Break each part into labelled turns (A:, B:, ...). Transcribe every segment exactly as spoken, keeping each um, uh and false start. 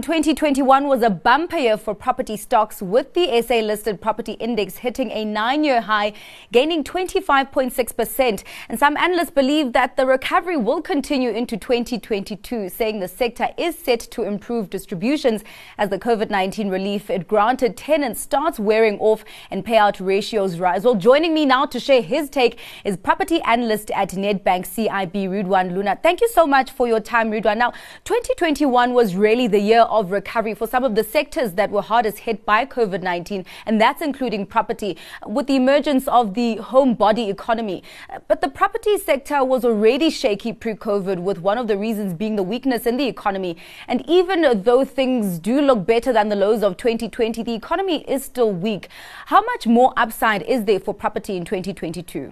A: twenty twenty-one was a bumper year for property stocks, with the S A-listed property index hitting a nine-year high, gaining twenty-five point six percent. And some analysts believe that the recovery will continue into twenty twenty-two, saying the sector is set to improve distributions as the COVID nineteen relief it granted tenants starts wearing off and payout ratios rise. Well, joining me now to share his take is property analyst at Nedbank C I B, Ridwan Luna. Thank you so much for your time, Ridwan. Now, twenty twenty-one was really the year of recovery for some of the sectors that were hardest hit by COVID nineteen, and that's including property, with the emergence of the home body economy. But the property sector was already shaky pre-COVID, with one of the reasons being the weakness in the economy. And even though things do look better than the lows of twenty twenty, the economy is still weak. How much more upside is there for property in twenty twenty-two?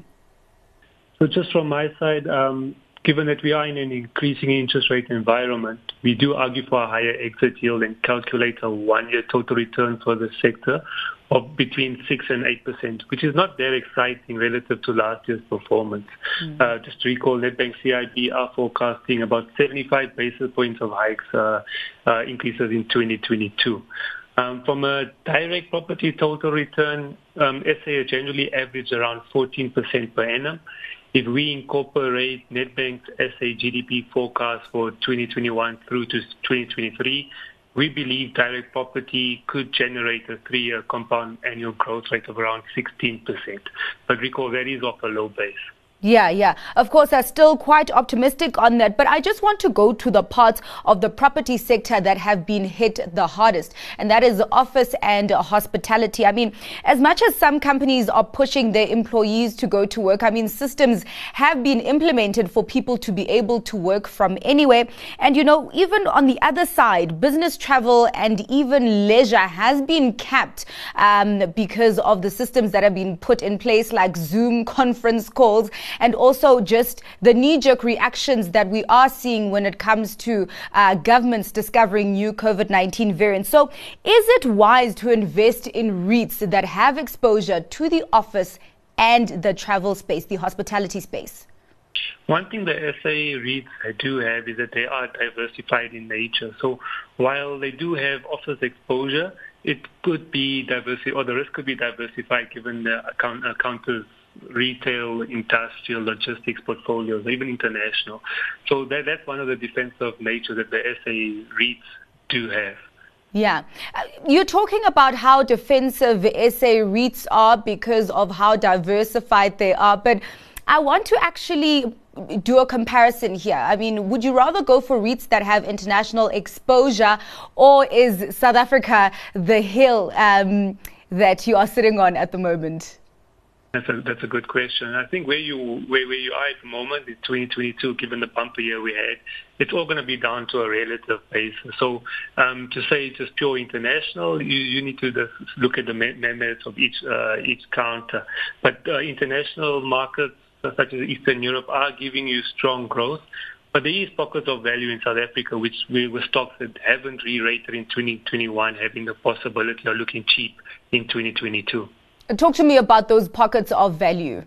B: So just from my side, um, given that we are in an increasing interest rate environment, we do argue for a higher exit yield and calculate a one-year total return for the sector of between six and eight percent, which is not very exciting relative to last year's performance. Mm. Uh, just to recall, Nedbank C I B are forecasting about seventy-five basis points of hikes uh, uh, increases in twenty twenty-two. Um, from a direct property total return, um, S A generally average around fourteen percent per annum. If we incorporate Nedbank's S A G D P forecast for twenty twenty-one through to twenty twenty-three, we believe direct property could generate a three-year compound annual growth rate of around sixteen percent. But recall, that is off a low base.
A: Yeah, yeah. Of course, I'm still quite optimistic on that. But I just want to go to the parts of the property sector that have been hit the hardest, and that is office and hospitality. I mean, as much as some companies are pushing their employees to go to work, I mean, systems have been implemented for people to be able to work from anywhere. And, you know, even on the other side, business travel and even leisure has been capped um, because of the systems that have been put in place, like Zoom conference calls, and also just the knee-jerk reactions that we are seeing when it comes to uh, governments discovering new COVID nineteen variants. So is it wise to invest in REITs that have exposure to the office and the travel space, the hospitality space?
B: One thing the S A REITs do have is that they are diversified in nature. So while they do have office exposure, it could be diversified, or the risk could be diversified given the account, accounters retail, industrial, logistics portfolios, even international. So that, that's one of the defensive nature that the S A REITs do have.
A: Yeah. Uh, you're talking about how defensive S A REITs are because of how diversified they are, but I want to actually do a comparison here. I mean, would you rather go for REITs that have international exposure, or is South Africa the hill um, that you are sitting on at the moment?
B: That's a, that's a good question. I think where you where, where you are at the moment in twenty twenty-two, given the bumper year we had, it's all going to be down to a relative basis. So um, to say just pure international, you, you need to just look at the merits of each uh, each counter. But uh, international markets such as Eastern Europe are giving you strong growth. But there is pockets of value in South Africa, which we were stocks that haven't re-rated in twenty twenty-one, having the possibility of looking cheap in twenty twenty-two.
A: Talk to me about those pockets of value.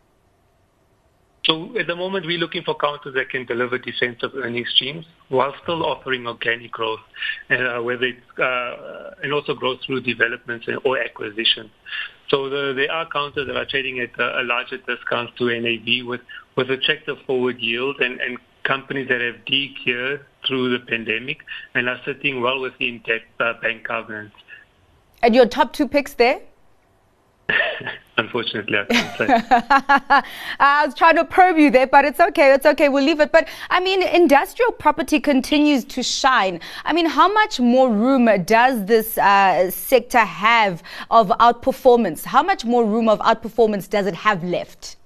B: So at the moment, we're looking for counters that can deliver defensive earnings streams while still offering organic growth, uh, whether it's, uh, and also growth through developments or acquisitions. So the, there are counters that are trading at a, a larger discount to N A V with, with attractive forward yield, and, and companies that have de-geared through the pandemic and are sitting well within debt uh, bank governance.
A: And your top two picks there?
B: Unfortunately, I can't say.
A: I was trying to probe you there, but it's okay. It's okay. We'll leave it. But I mean, industrial property continues to shine. I mean, how much more room does this uh, sector have of outperformance? How much more room of outperformance does it have left?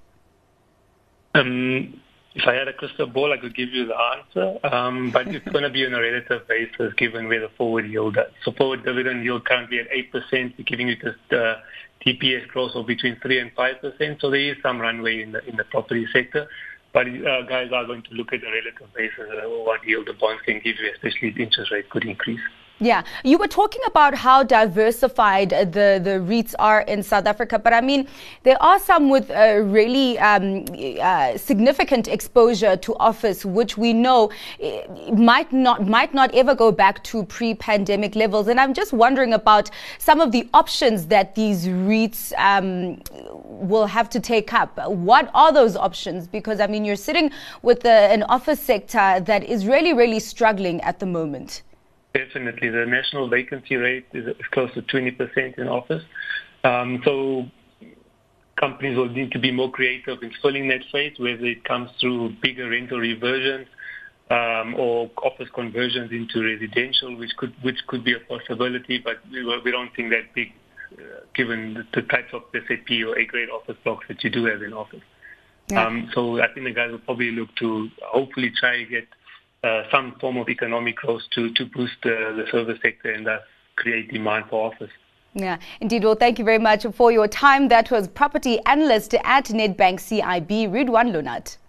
B: Um, if I had a crystal ball, I could give you the answer. Um, but it's going to be on a relative basis given where the forward yield is. So forward dividend yield currently at eight percent, giving you just uh, T P S growth of between three and five percent. So there is some runway in the in the property sector. But uh, guys are going to look at the relative basis of what yield the bonds can give you, especially if interest rates could increase.
A: Yeah, you were talking about how diversified the, the REITs are in South Africa, but I mean, there are some with a really um, uh, significant exposure to office, which we know might not might not ever go back to pre-pandemic levels. And I'm just wondering about some of the options that these REITs um, will have to take up. What are those options? Because I mean, you're sitting with a, an office sector that is really, really struggling at the moment.
B: Definitely. The national vacancy rate is close to twenty percent in office. Um, so companies will need to be more creative in filling that space, whether it comes through bigger rental reversions um, or office conversions into residential, which could which could be a possibility, but we, we don't think that big, uh, given the, the types of S A P or A-grade office blocks that you do have in office. Yeah. Um, so I think the guys will probably look to hopefully try and get Uh, some form of economic growth to, to boost uh, the service sector and thus create demand for office.
A: Yeah, indeed. Well, thank you very much for your time. That was property analyst at Nedbank C I B, Ridwan Lunat.